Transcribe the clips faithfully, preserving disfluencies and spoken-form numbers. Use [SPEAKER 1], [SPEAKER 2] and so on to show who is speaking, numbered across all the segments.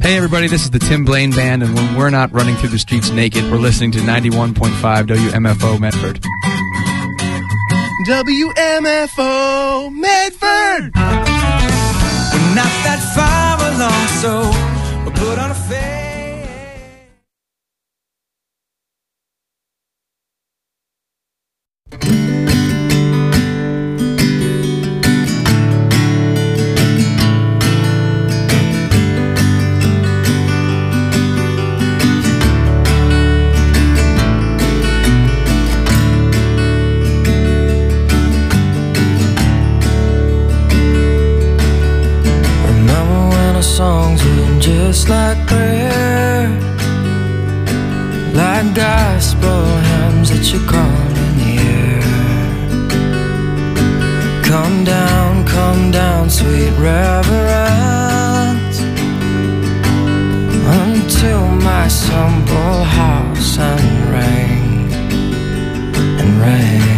[SPEAKER 1] Hey everybody, this is the Tim Blaine Band, and when we're not running through the streets naked, we're listening to ninety-one point five W M F O Medford.
[SPEAKER 2] W M F O Medford!
[SPEAKER 3] We're not that far along, so we'll put on a face.
[SPEAKER 4] Songs were just like prayer, like gospel hymns that you call in the air. Come down, come down, sweet reverence, until my simple house and ring and ring.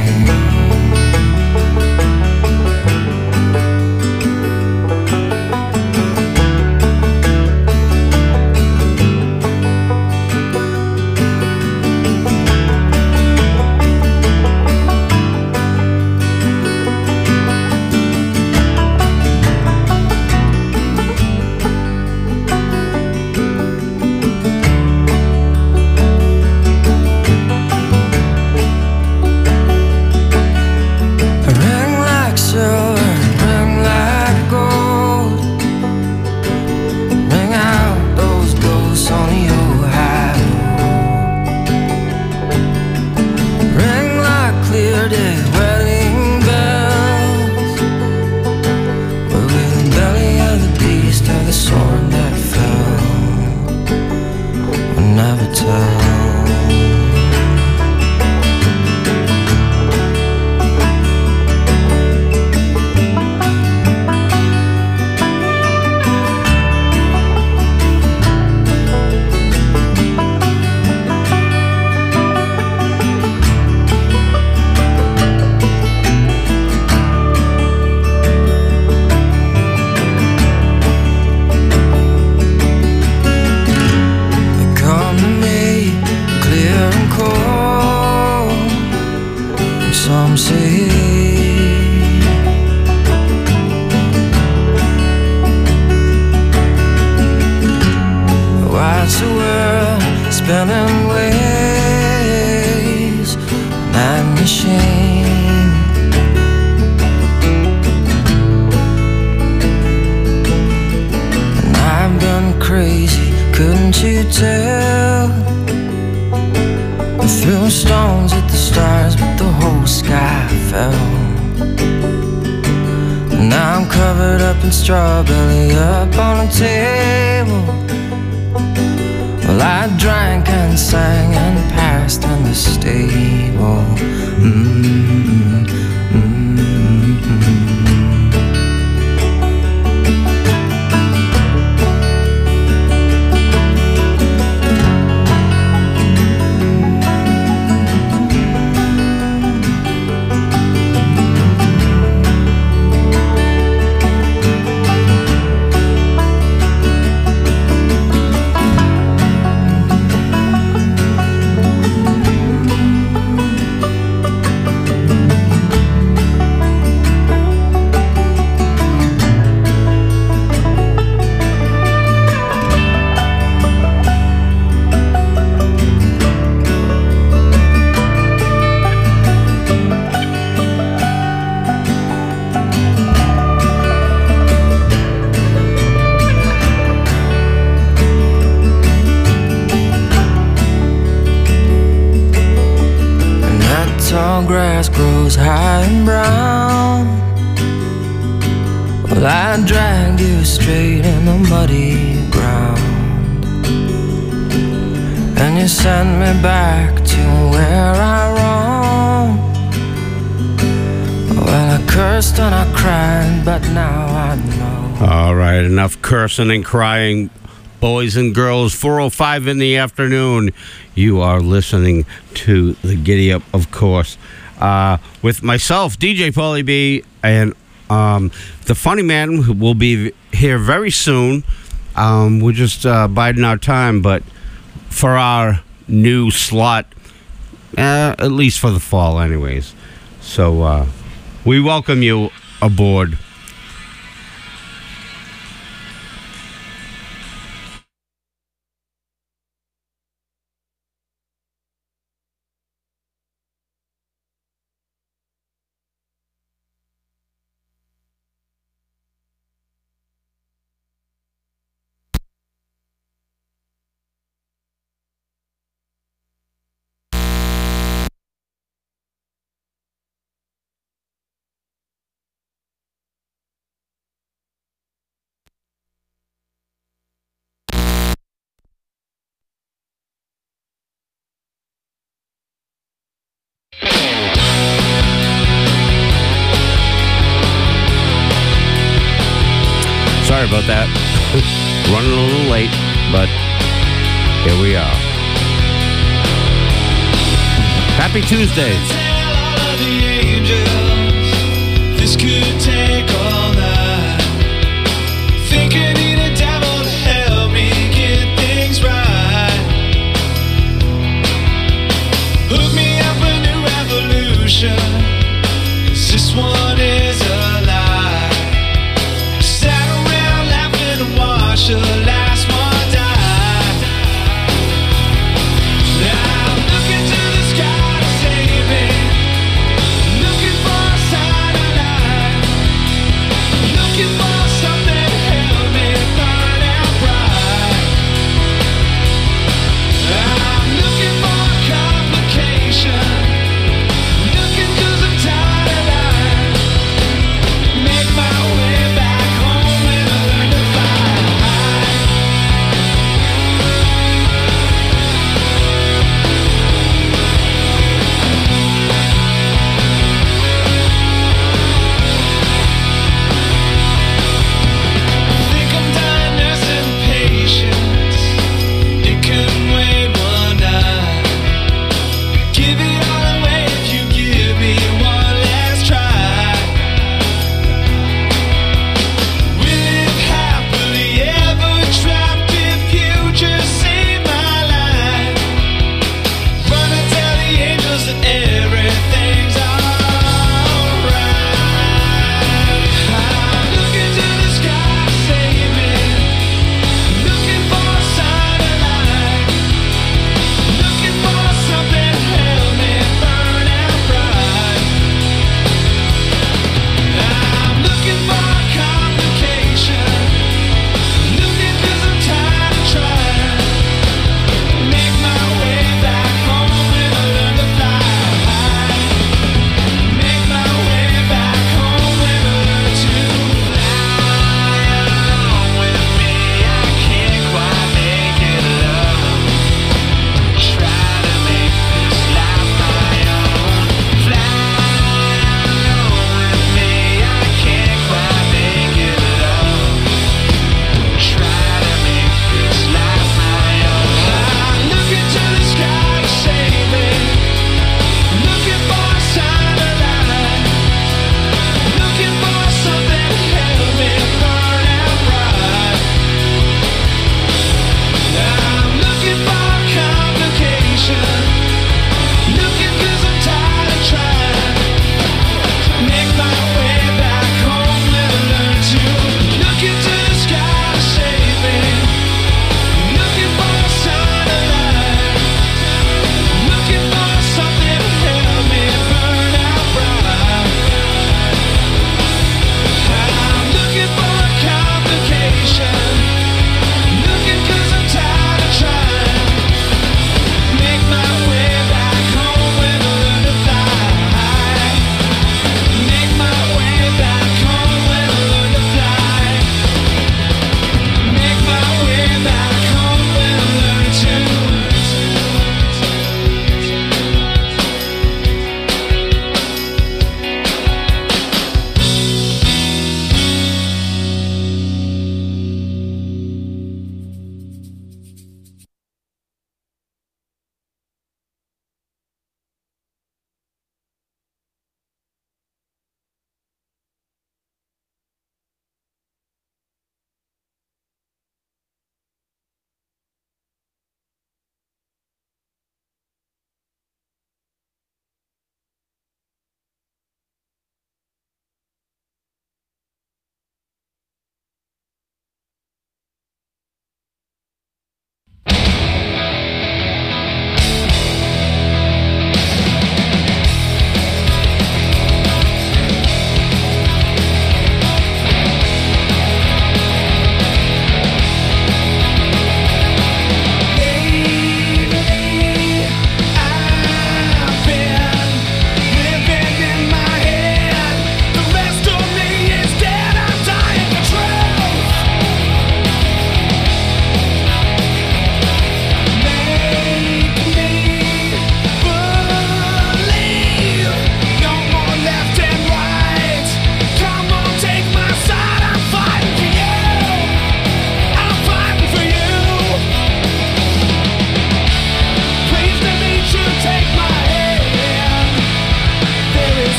[SPEAKER 4] Strawberry up on a table. Well, I drank and sang and passed in the stable. Mm-hmm. Mm-hmm. Grass grows high and brown. Well, I dragged you straight in the muddy ground, and you sent me back to where I roamed. Well, I cursed and I cried, but now I know.
[SPEAKER 5] All right, enough cursing and crying, boys and girls. Four oh five in the afternoon. You are listening to the Giddy Up, of course, uh, with myself, D J Paulie B, and um, the Funny Man will be here very soon. Um, we're just uh, biding our time, but for our new slot, uh, at least for the fall, anyways. So uh, we welcome you aboard. Sorry about that. Running a little late, but here we are. Happy Tuesday.
[SPEAKER 3] Tell all of the angels this could take all night. Think I need a devil to help me get things right. Hook me up a new revolution, 'cause this one is a lie. Sat around laughing and watched the last one die. Now I'm looking to the sky to save me.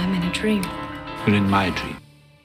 [SPEAKER 6] I'm in a dream.
[SPEAKER 7] You're in my dream.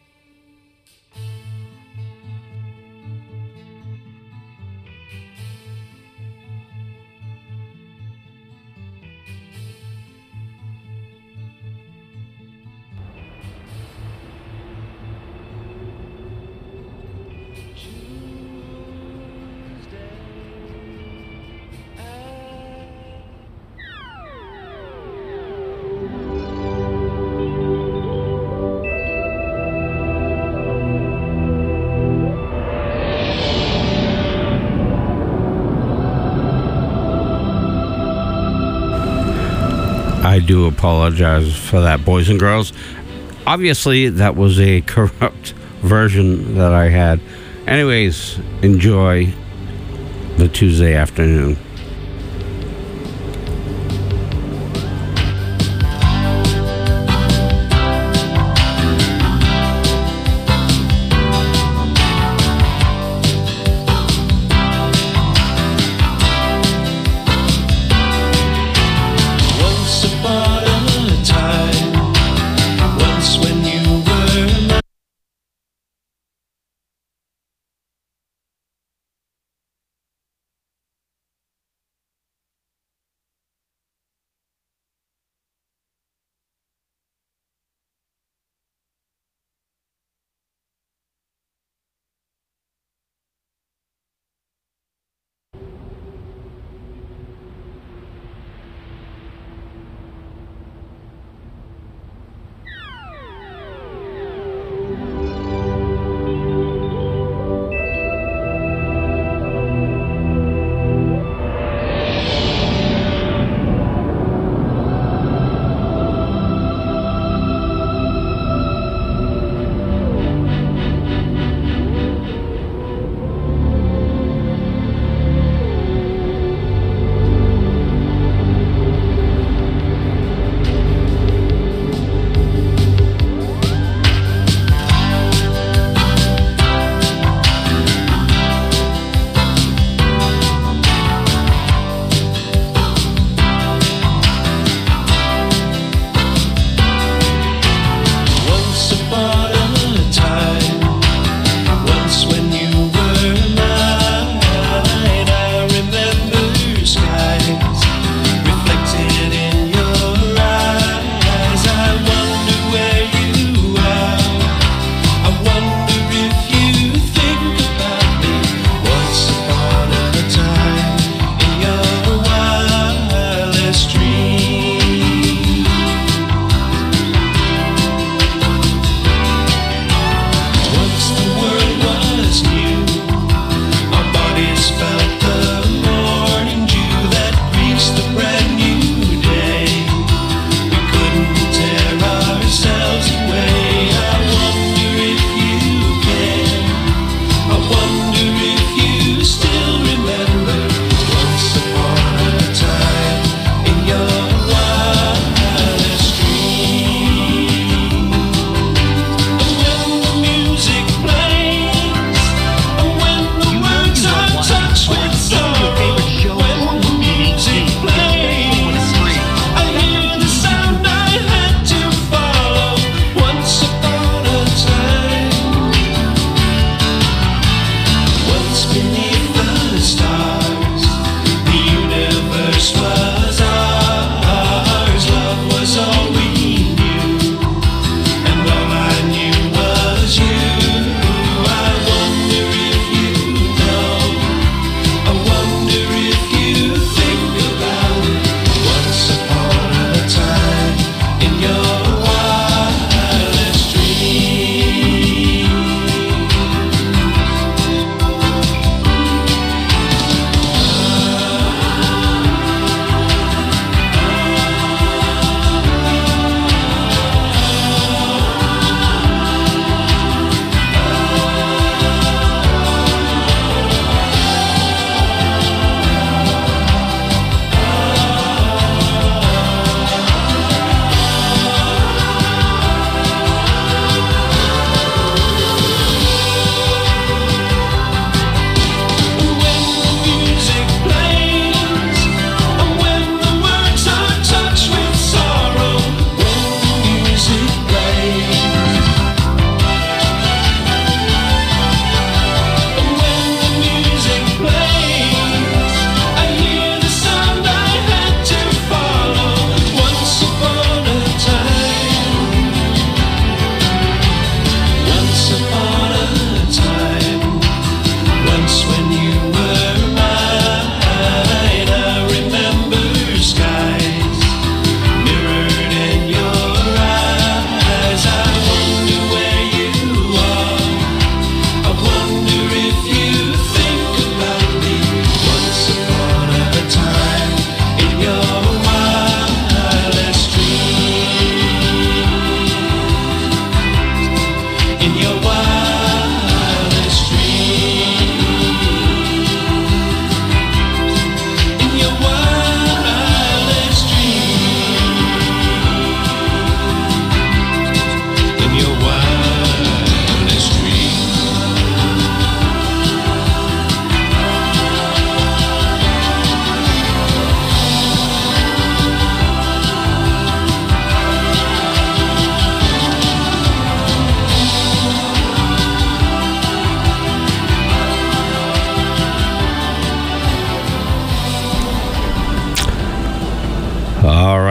[SPEAKER 5] I do apologize for that, boys and girls. Obviously, that was a corrupt version that I had. Anyways, enjoy the Tuesday afternoon.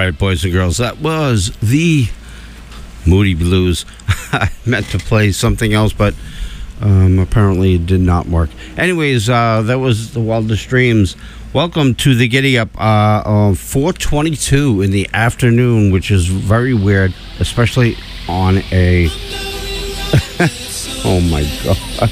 [SPEAKER 5] right, boys and girls, that was the Moody Blues. I meant to play something else, but um, apparently it did not work. Anyways, uh, that was the Wildest Dreams. Welcome to the Giddy Up, uh, uh, four twenty-two in the afternoon, which is very weird, especially on a... oh, my God.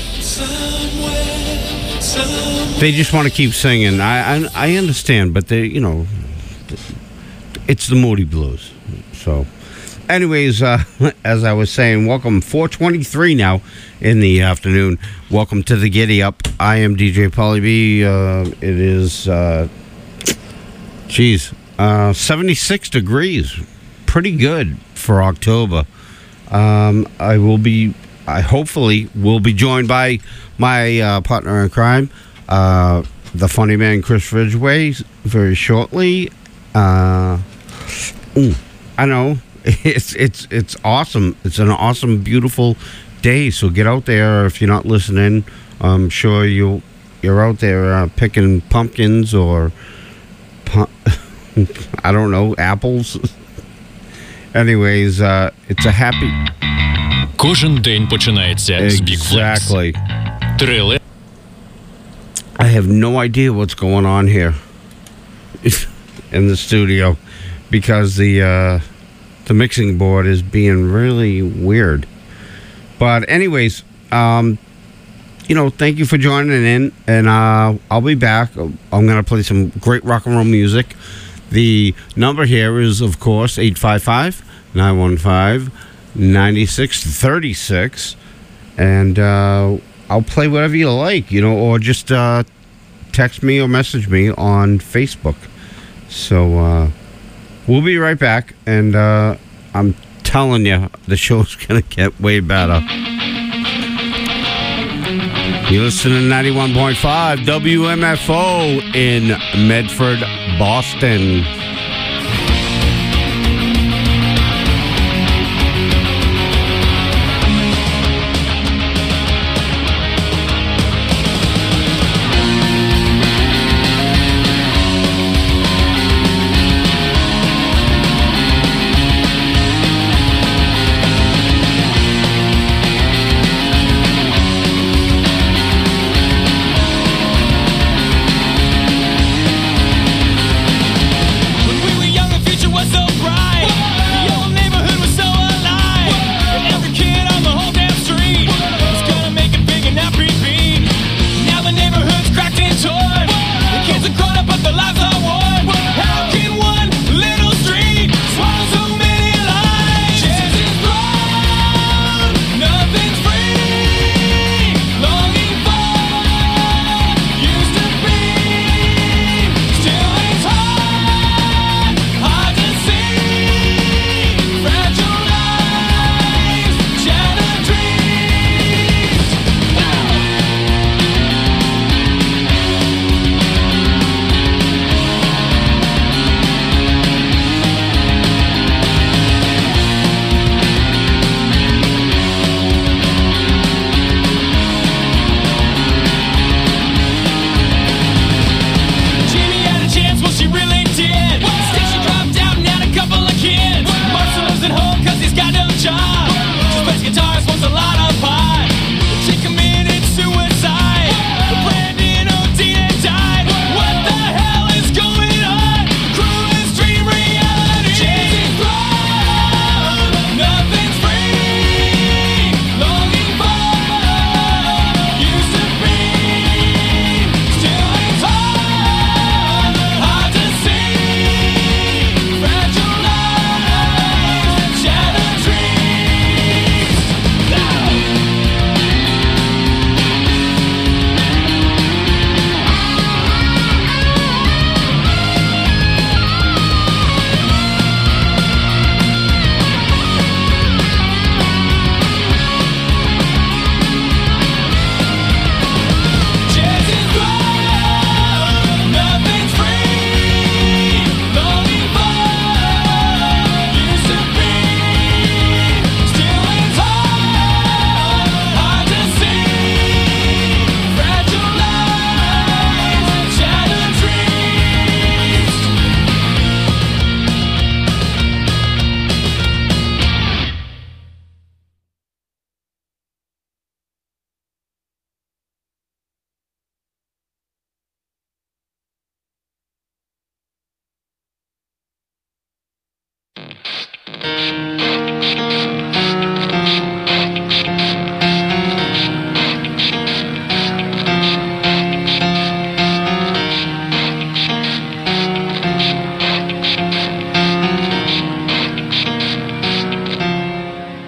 [SPEAKER 5] They just want to keep singing. I, I I understand, but they, you know, it's the Moody Blues. So, anyways, uh, as I was saying, welcome four twenty-three now in the afternoon. Welcome to the Giddy Up. I am D J Pauly B. Uh, it is, uh, geez, uh, seventy-six degrees. Pretty good for October. Um, I will be, I hopefully will be joined by my uh, partner in crime, uh, the funny man Chris Ridgway, very shortly. Uh, mm, I know it's it's it's awesome. It's an awesome, beautiful day. So get out there if you're not listening. I'm sure you you're out there uh, picking pumpkins or pu- I don't know, apples. Anyways, uh, it's a happy.
[SPEAKER 6] Кожен день починається з Big Flex.
[SPEAKER 5] Exactly.
[SPEAKER 6] Трилер.
[SPEAKER 5] I have no idea what's going on here in the studio because the uh, the mixing board is being really weird. But anyways, um, you know, thank you for joining in, and uh, I'll be back. I'm going to play some great rock and roll music. The number here is, of course, eight five five, nine one five, nine six three six, and uh, I'll play whatever you like, you know, or just uh, text me or message me on Facebook. So uh, we'll be right back, and uh, I'm telling you, the show's going to get way better. You listen to ninety-one point five W M F O in Medford, Boston.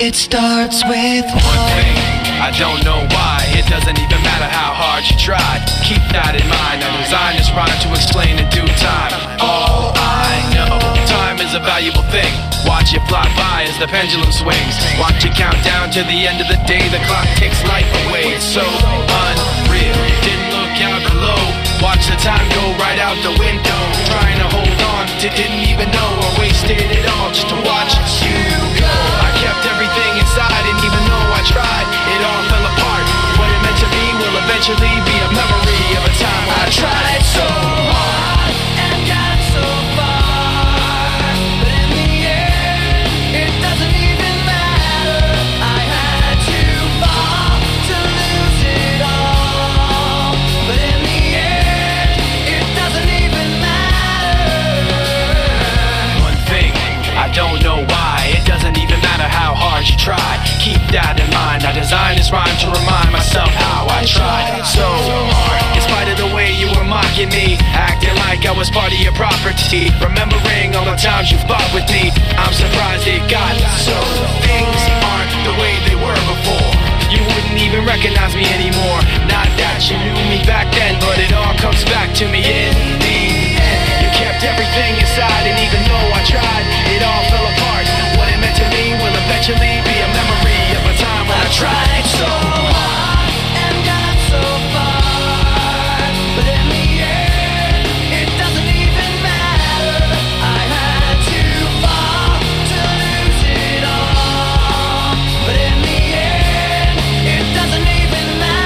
[SPEAKER 4] It starts with
[SPEAKER 3] One thing, I don't know why. It doesn't even matter how hard you try. Keep that in mind. I designed this rhyme to explain in due time. All I know, time is a valuable thing. Watch it fly by as the pendulum swings. Watch it count down to the end of the day. The clock takes life away. It's so unreal. Didn't look out below. Watch the time go right out the window. Trying to hold on to didn't even know I wasted it all just to watch you go. I kept everything inside, and even though I tried, it all fell apart. What it meant to be will eventually be a memory of a time when I tried so hard and got so far, but in the end, it doesn't even matter. I had to fall to lose it all, but in the end, it doesn't even matter. One thing, I don't know why. It doesn't even matter how hard you try. Keep that in mind. I designed this rhyme to remind myself how I tried so hard. In spite of the way you were mocking me, acting like I was part of your property, remembering all the times you fought with me, I'm surprised it got so. Things aren't the way they were before. You wouldn't even recognize me anymore. Not that you knew me back then, but it all comes back to me in the end. You kept everything inside, and even though I tried, it all fell apart. What it meant to me will eventually be a memory of a time when I tried so hard and got so far, but in the end, it doesn't even matter. I had to fall to lose it all, but in the end, it doesn't even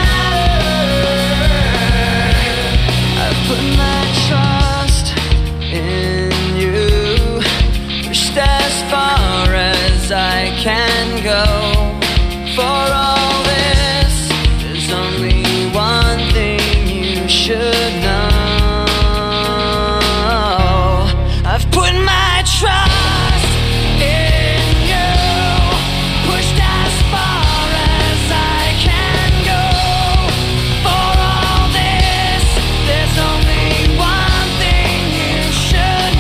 [SPEAKER 3] matter. I've put my trust in you, pushed as far as I can go. For all this, there's only one thing you should know. I've put my trust in you, pushed as far as I can go. For all this, there's only one thing you should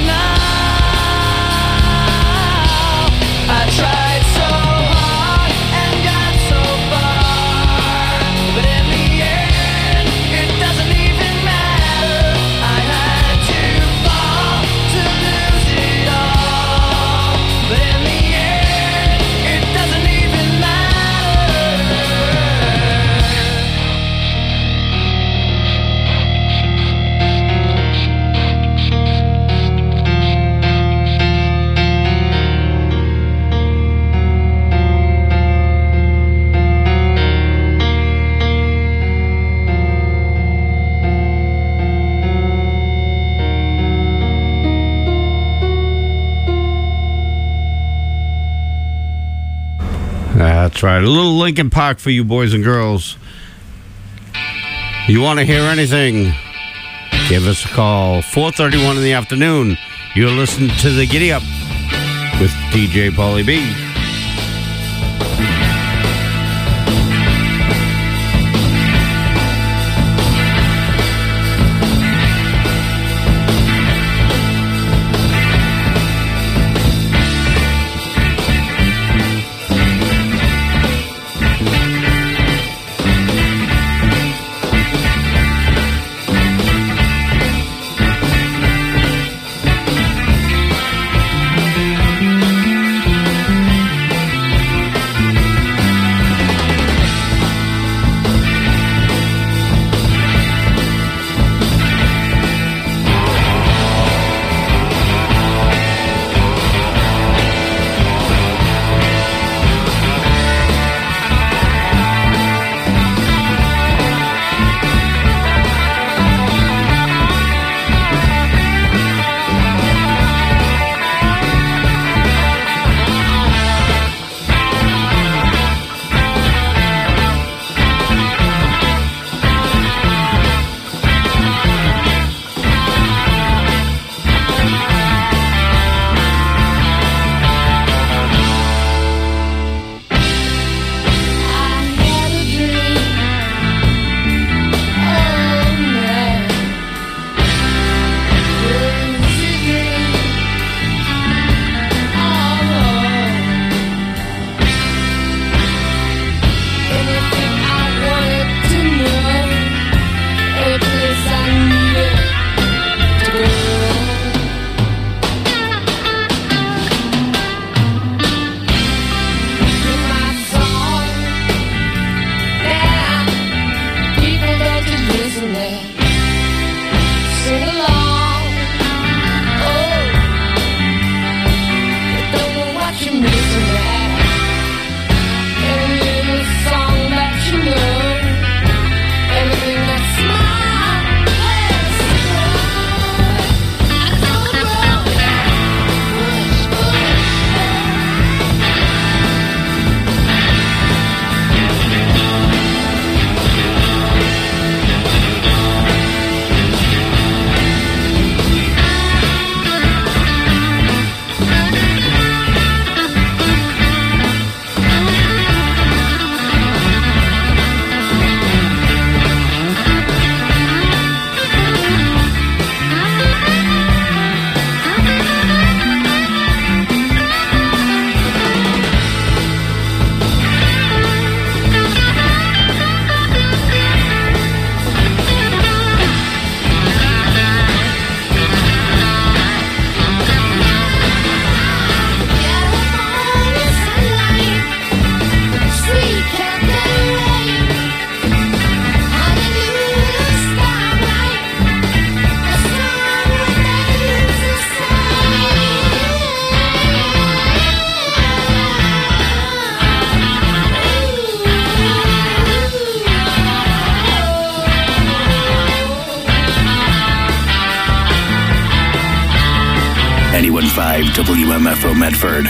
[SPEAKER 3] know. I tried so hard and got so far, but in the end, it doesn't even matter. I had to fall to lose it all, but in the end, it doesn't even matter.
[SPEAKER 5] That's right. A little Linkin Park for you boys and girls. You want to hear anything? Give us a call. four thirty-one in the afternoon. You're listening to The Giddy Up with D J Paulie B.
[SPEAKER 7] five W M F O Medford.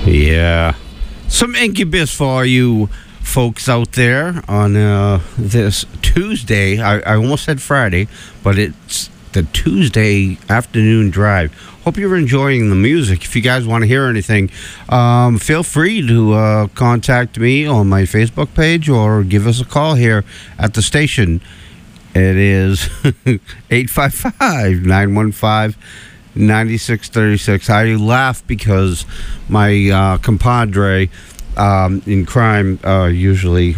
[SPEAKER 5] Yeah. Some Incubus for you folks out there on uh, this Tuesday. I, I almost said Friday, but it's the Tuesday afternoon drive. Hope you're enjoying the music. If you guys want to hear anything, um, feel free to uh, contact me on my Facebook page or give us a call here at the station. It is eight five five, nine one five, nine six three six. I laugh because my uh, compadre um, in crime uh, usually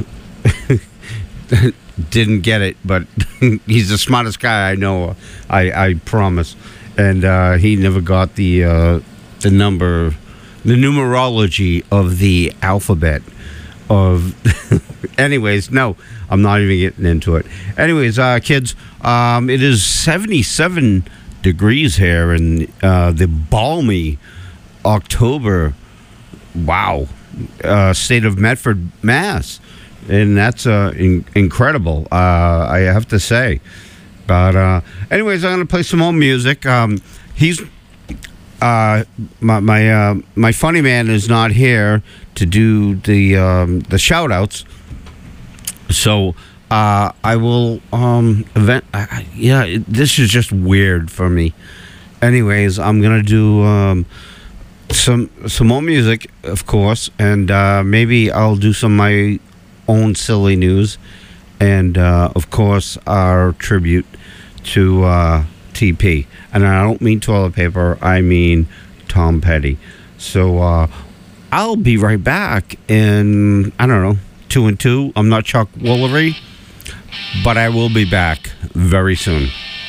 [SPEAKER 5] didn't get it, but he's the smartest guy I know, I, I promise. And uh, he never got the uh, the number, the numerology of the alphabet. Of, anyways, no, I'm not even getting into it. Anyways, uh, kids, um, it is seventy-seven degrees here in uh, the balmy October, wow, uh, state of Medford, Mass. And that's uh, in- incredible, uh, I have to say. But uh, anyways, I'm going to play some more music. Um, he's uh, my my, uh, my funny man is not here to do the um, the shout outs. So uh, I will um, event. Uh, yeah, it, this is just weird for me. Anyways, I'm gonna do um, some some more music, of course, and uh, maybe I'll do some of my own silly news, and uh, of course our tribute to uh, T P. And I don't mean toilet paper, I mean Tom Petty. So uh, I'll be right back in, I don't know, two and two. I'm not Chuck Woolery, but I will be back very soon.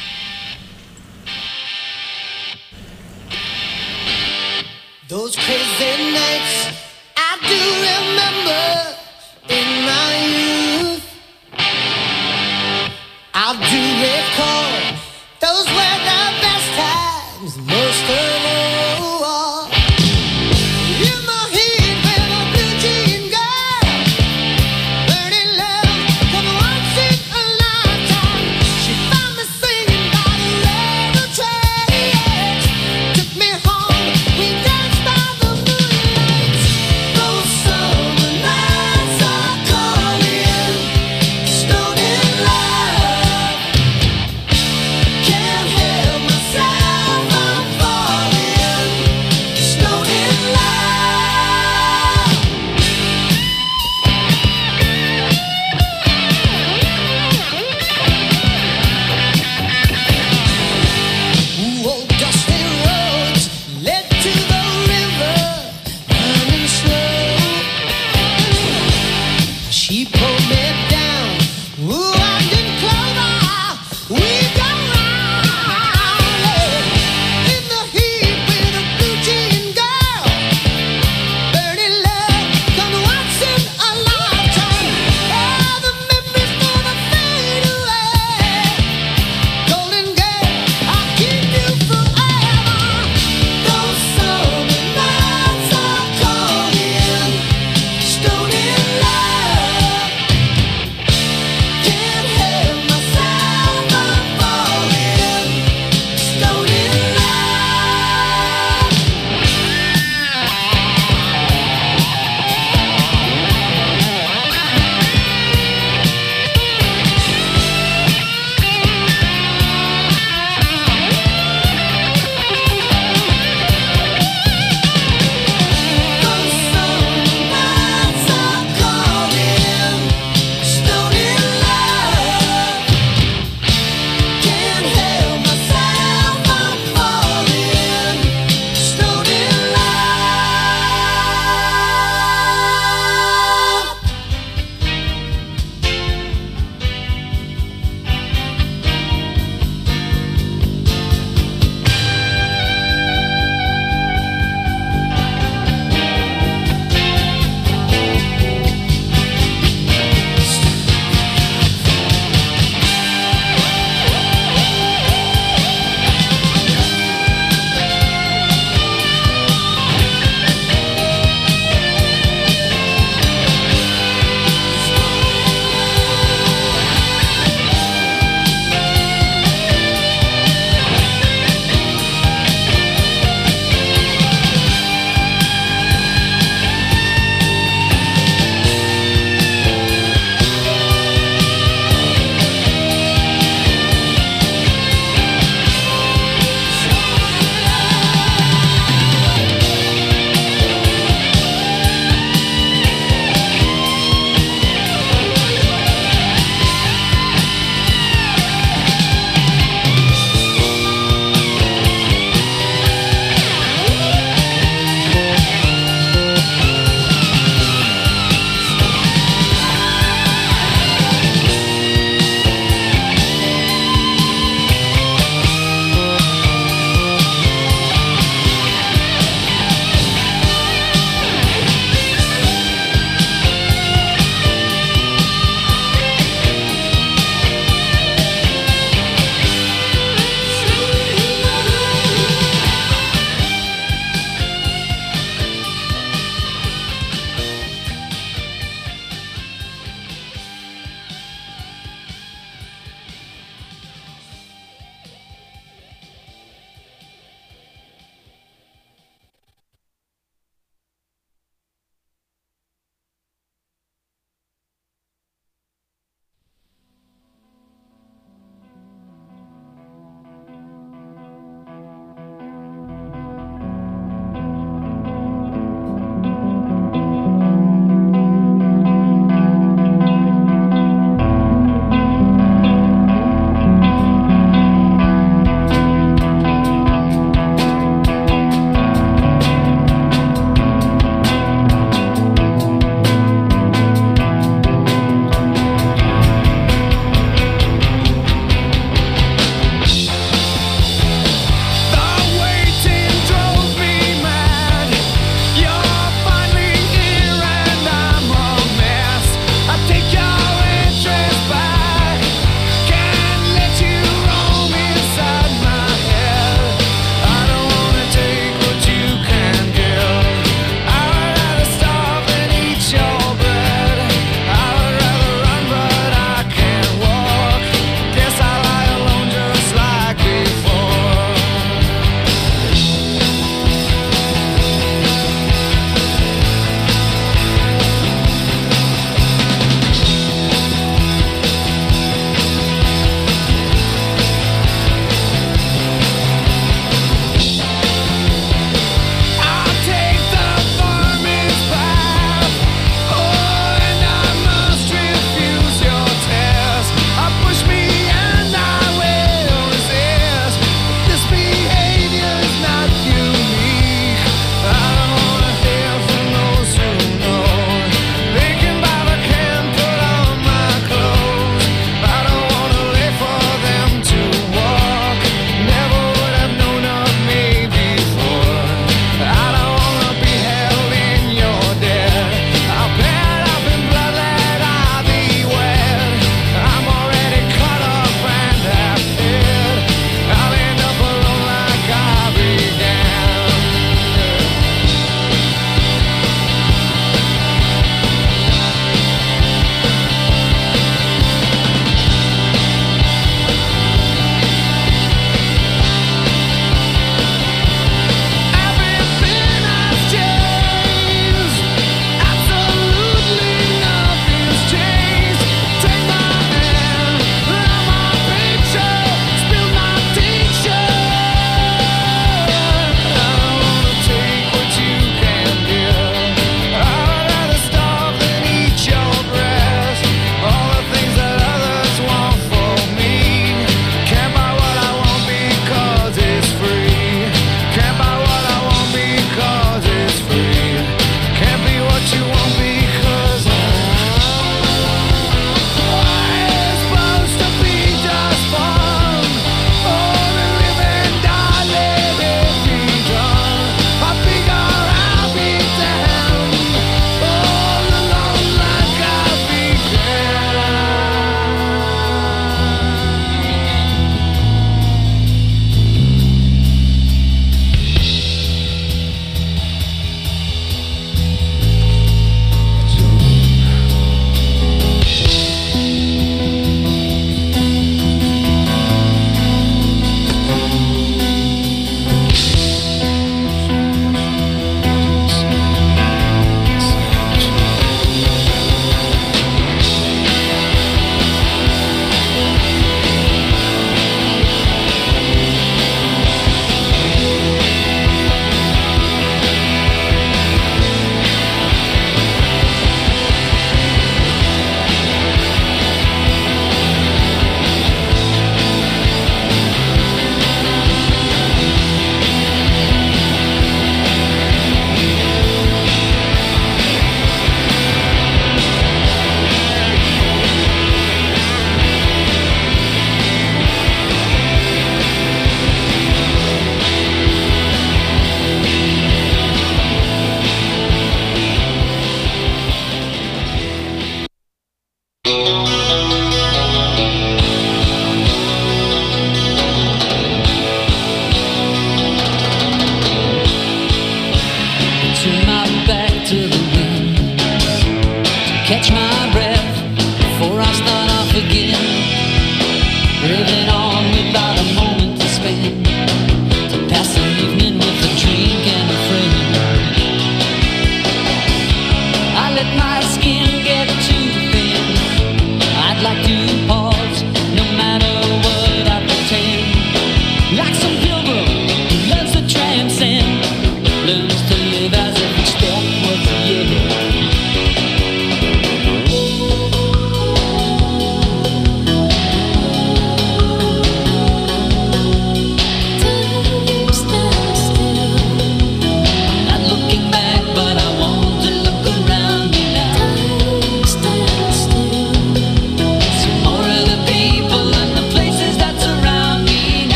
[SPEAKER 8] Those crazy nights I do remember in my youth. I do recall those were the best times, most of all. In my head with a blue jean girl, learning love come once in a lifetime. She found me singing by the railroad tracks, took me home, we danced by the moonlight. Those summer nights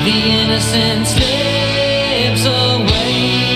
[SPEAKER 4] the innocence slips away.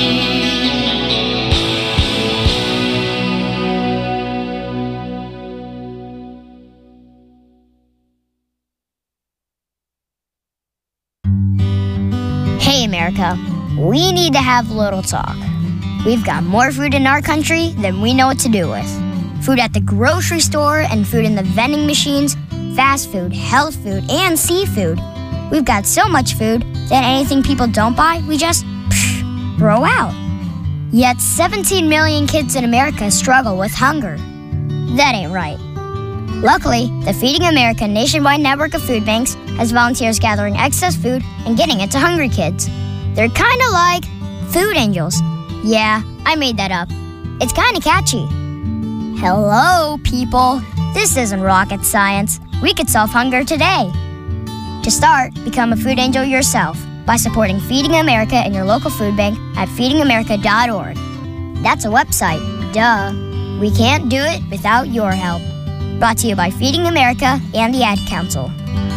[SPEAKER 9] Hey, America, we need to have a little talk. We've got more food in our country than we know what to do with. Food at the grocery store and food in the vending machines, fast food, health food, and seafood. We've got so much food that anything people don't buy, we just psh, throw out. Yet seventeen million kids in America struggle with hunger. That ain't right. Luckily, the Feeding America nationwide network of food banks has volunteers gathering excess food and getting it to hungry kids. They're kind of like food angels. Yeah, I made that up. It's kind of catchy. Hello, people. This isn't rocket science. We could solve hunger today. To start, become a food angel yourself by supporting Feeding America in your local food bank at feeding america dot org. That's a website, duh. We can't do it without your help. Brought to you by Feeding America and the Ad Council.